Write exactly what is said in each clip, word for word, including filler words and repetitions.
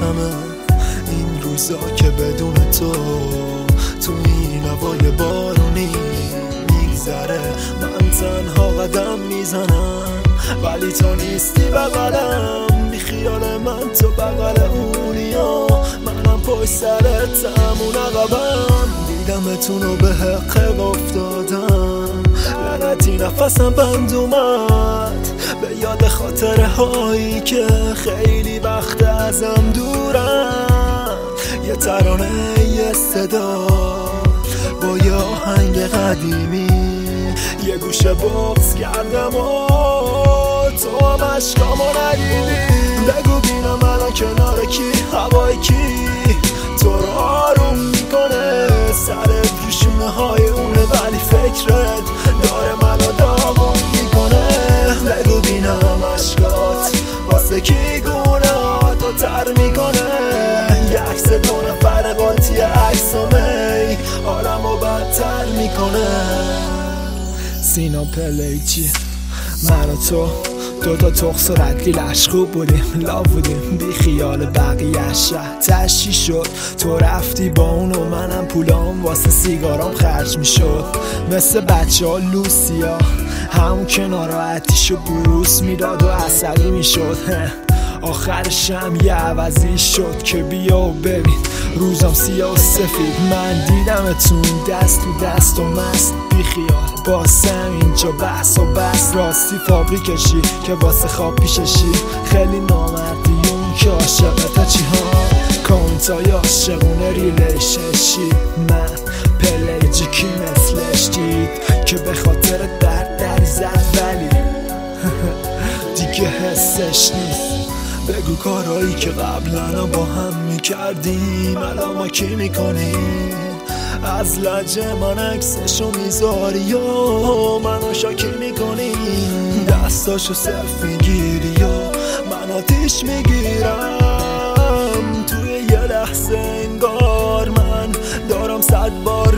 همه این روزا که بدون تو تو این هوای بارونی میگذره. من تنها قدم میزنم ولی تو نیستی بغلم، بی خیال من تو بغل اونیا، منم پشت سرت همون عقبم. دیدمتون رو به حقه افتادم، لعنتی نفسم بند اومد به یاد خاطره هایی که خیلی وقت ازم دورم. یه ترانه یه صدا با یه آهنگ قدیمی یه گوشه بغض کردم و تو هم عشقامو ندیدی. بگو بینم الان کنار کی، هوای کی تو رو آروم میکنه، سرت رو شونه های اونه ولی فکرت داره منو داغون میکنه. بگو بینم عشقات واسه کی گونهاتو تر میکنه، یه عکس دو نفر قاطی عکسامه حالمو بدتر میکنه. سینا پلیچی من و تو دوتا تخص و ردلیل عشق خوب بودیم، لا بودیم بی خیال بقیه شهر تشی شد. تو رفتی با اون و منم پولام واسه سیگارام خرج میشد، مثل بچه ها لوسیا همون کنار آتیشو بروس میداد و عصبی میشد. آخرشم یه عوضی شد که بیا و ببین روزم سیاه و سفید. من دیدمتون دست تو دست و مست بی خیال باسم اینجا بحث و بس، راستی فابریکشی که واسه خواب پیششی، خیلی نامردی اون که عاشقت چی ها کامنتای عاشقونه ریلیشنشی. من پلیجی کی مثلش دید که به خاطر درد در زد ولی دیگه حسش نیست. بگو کارایی که قبلا با هم میکردیم الان ما کی میکنیم، از لجه من عکسشو میذاری و منو شاکی میکنی، دستاشو صرف میگیری و من آتیش میگیرم. توی یه لحظه انگار من دارم صد بار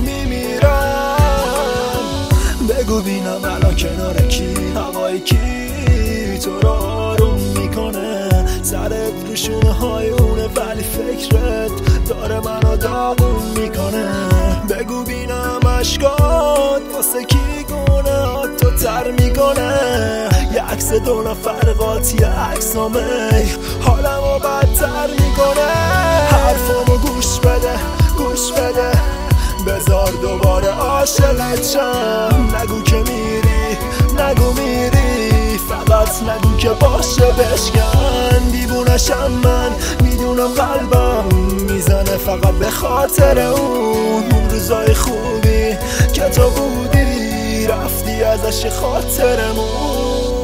میمیرم. بگو بینم الان کنار کی، هوای کی تو رو آروم میکنه، سرت رو شونه های اونه ولی فکرت داره منو داغون میکنه. بگو بینم عشقات واسه کی گونهاتو تر میکنه، یه عکس دو نفر قاطی عکسامه حالمو بدتر میکنه. حرفامو گوش بده گوش بده بذار دوباره عاشقت شم، نگو که میری نگو میری فقط نگو که باشه بشکن. دیوونشم من میدونم قلبم میزنه فقط به خاطر اون اون روزای خوبی که تو بودی رفتی ازش خاطرمون.